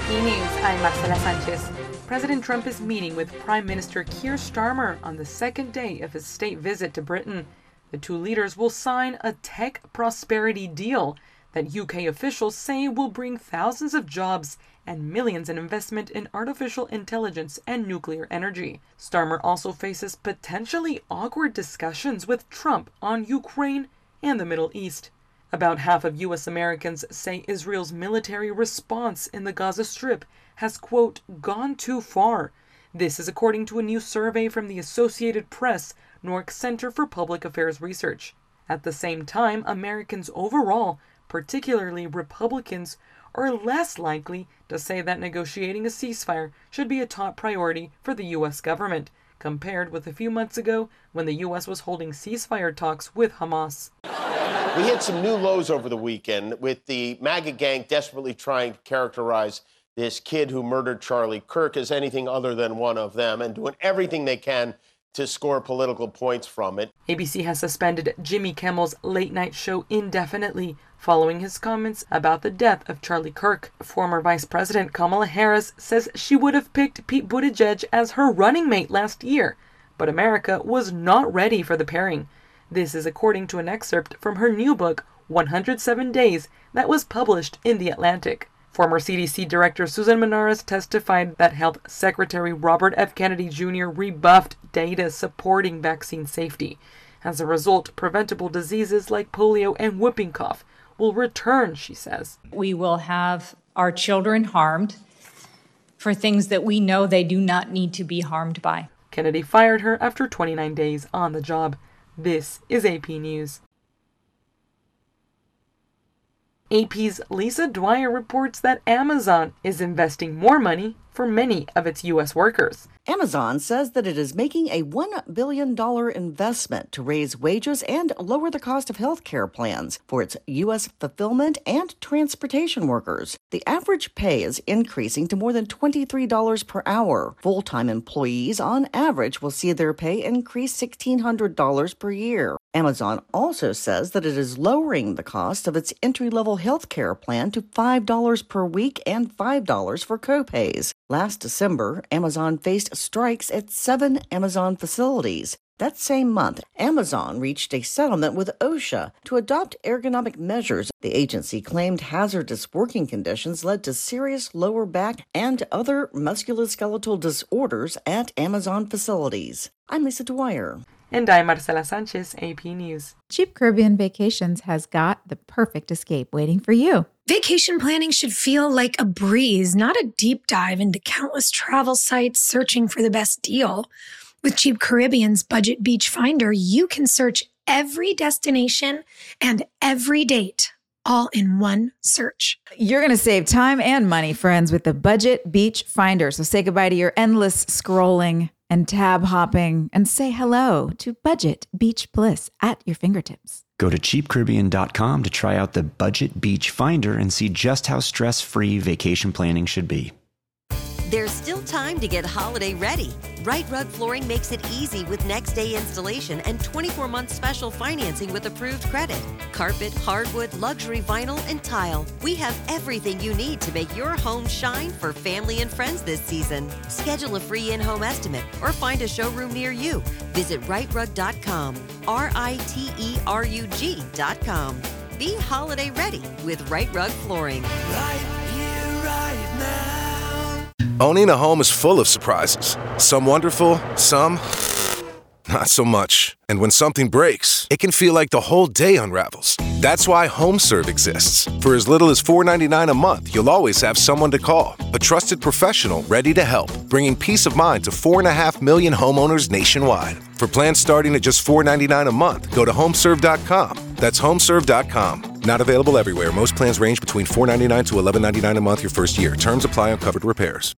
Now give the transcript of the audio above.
News, I'm Marcela Sanchez. President Trump is meeting with Prime Minister Keir Starmer on the second day of his state visit to Britain. The two leaders will sign a tech prosperity deal that UK officials say will bring thousands of jobs and millions in investment in artificial intelligence and nuclear energy. Starmer also faces potentially awkward discussions with Trump on Ukraine and the Middle East. About half of U.S. Americans say Israel's military response in the Gaza Strip has, quote, gone too far. This is according to a new survey from the Associated Press, Newark Center for Public Affairs Research. At the same time, Americans overall, particularly Republicans, are less likely to say that negotiating a ceasefire should be a top priority for the U.S. government, compared with a few months ago when the U.S. was holding ceasefire talks with Hamas. We hit some new lows over the weekend with the MAGA gang desperately trying to characterize this kid who murdered Charlie Kirk as anything other than one of them and doing everything they can to score political points from it. ABC has suspended Jimmy Kimmel's late night show indefinitely following his comments about the death of Charlie Kirk. Former Vice President Kamala Harris says she would have picked Pete Buttigieg as her running mate last year, but America was not ready for the pairing. This is according to an excerpt from her new book, 107 Days, that was published in The Atlantic. Former CDC Director Susan Menares testified that Health Secretary Robert F. Kennedy Jr. rebuffed data supporting vaccine safety. As a result, preventable diseases like polio and whooping cough will return, she says. We will have our children harmed for things that we know they do not need to be harmed by. Kennedy fired her after 29 days on the job. This is AP News. AP's Lisa Dwyer reports that Amazon is investing more money for many of its U.S. workers. Amazon says that it is making a $1 billion investment to raise wages and lower the cost of health care plans for its U.S. fulfillment and transportation workers. The average pay is increasing to more than $23 per hour. Full-time employees, on average, will see their pay increase $1,600 per year. Amazon also says that it is lowering the cost of its entry-level health care plan to $5 per week and $5 for copays. Last December, Amazon faced strikes at 7 Amazon facilities. That same month, Amazon reached a settlement with OSHA to adopt ergonomic measures. The agency claimed hazardous working conditions led to serious lower back and other musculoskeletal disorders at Amazon facilities. I'm Lisa Dwyer. And I'm Marcela Sanchez, AP News. Cheap Caribbean Vacations has got the perfect escape waiting for you. Vacation planning should feel like a breeze, not a deep dive into countless travel sites searching for the best deal. With Cheap Caribbean's Budget Beach Finder, you can search every destination and every date, all in one search. You're going to save time and money, friends, with the Budget Beach Finder. So say goodbye to your endless scrolling and tab hopping and say hello to Budget Beach Bliss at your fingertips. Go to cheapcaribbean.com to try out the Budget Beach Finder and see just how stress-free vacation planning should be. There's still time to get holiday ready. Right Rug Flooring makes it easy with next day installation and 24-month special financing with approved credit. Carpet, hardwood, luxury vinyl, and tile. We have everything you need to make your home shine for family and friends this season. Schedule a free in-home estimate or find a showroom near you. Visit rightrug.com, RITERUG.com. Be holiday ready with Right Rug Flooring. Right here, right now. Owning a home is full of surprises. Some wonderful, some not so much. And when something breaks, it can feel like the whole day unravels. That's why HomeServe exists. For as little as $4.99 a month, you'll always have someone to call. A trusted professional ready to help, bringing peace of mind to 4.5 million homeowners nationwide. For plans starting at just $4.99 a month, go to homeserve.com. That's homeserve.com. Not available everywhere. Most plans range between $4.99 to $11.99 a month your first year. Terms apply on covered repairs.